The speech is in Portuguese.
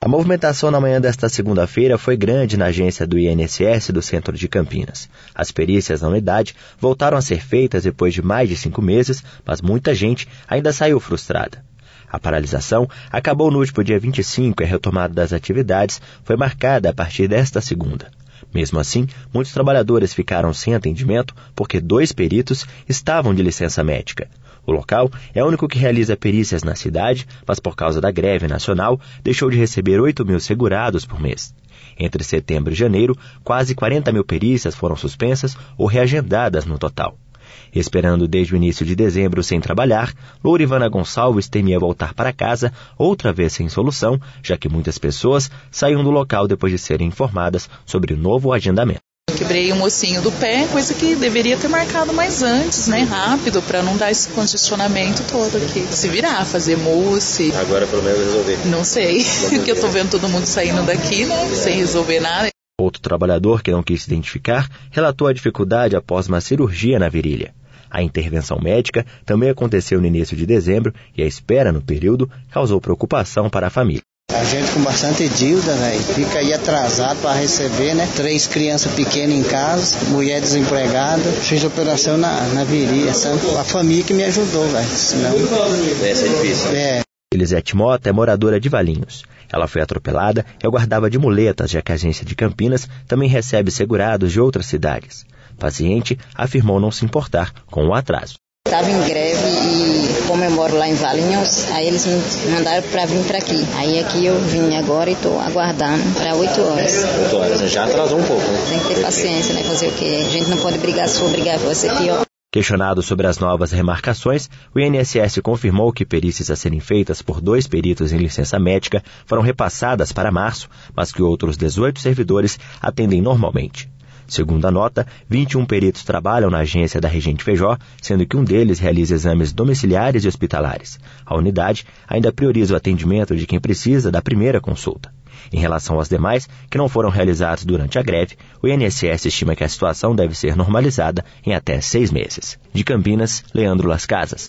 A movimentação na manhã desta segunda-feira foi grande na agência do INSS do centro de Campinas. As perícias na unidade voltaram a ser feitas depois de mais de 5 meses, mas muita gente ainda saiu frustrada. A paralisação acabou no último dia 25 e a retomada das atividades foi marcada a partir desta segunda. Mesmo assim, muitos trabalhadores ficaram sem atendimento porque 2 peritos estavam de licença médica. O local é o único que realiza perícias na cidade, mas por causa da greve nacional, deixou de receber 8 mil segurados por mês. Entre setembro e janeiro, quase 40 mil perícias foram suspensas ou reagendadas no total. Esperando desde o início de dezembro sem trabalhar, Lourivana Gonçalves temia voltar para casa outra vez sem solução, já que muitas pessoas saíam do local depois de serem informadas sobre o novo agendamento. Quebrei o mocinho do pé, coisa que deveria ter marcado mais antes, né? Rápido, para não dar esse congestionamento todo aqui. Se virar, fazer mousse. Agora pelo menos resolver. Não sei, porque eu tô vendo todo mundo saindo daqui, né? Sem resolver nada. Outro trabalhador, que não quis se identificar, relatou a dificuldade após uma cirurgia na virilha. A intervenção médica também aconteceu no início de dezembro e a espera no período causou preocupação para a família. A gente com bastante dívida, velho, fica aí atrasado para receber, né? 3 crianças pequenas em casa, mulher desempregada, fiz operação na virilha, sabe? A família que me ajudou, velho, senão... Essa é difícil. É. Elisete Mota é moradora de Valinhos. Ela foi atropelada e aguardava de muletas, já que a agência de Campinas também recebe segurados de outras cidades. O paciente afirmou não se importar com o atraso. Estava em greve e como eu moro lá em Valinhos, aí eles me mandaram para vir para aqui. Aí aqui eu vim agora e estou aguardando para 8 horas. 8 horas, já atrasou um pouco, né? Tem que ter paciência, né? Fazer o quê? A gente não pode brigar, se for brigar vai ser pior. Questionado sobre as novas remarcações, o INSS confirmou que perícias a serem feitas por 2 peritos em licença médica foram repassadas para março, mas que outros 18 servidores atendem normalmente. Segundo a nota, 21 peritos trabalham na agência da Regente Feijó, sendo que um deles realiza exames domiciliares e hospitalares. A unidade ainda prioriza o atendimento de quem precisa da primeira consulta. Em relação aos demais, que não foram realizados durante a greve, o INSS estima que a situação deve ser normalizada em até 6 meses. De Campinas, Leandro Las Casas.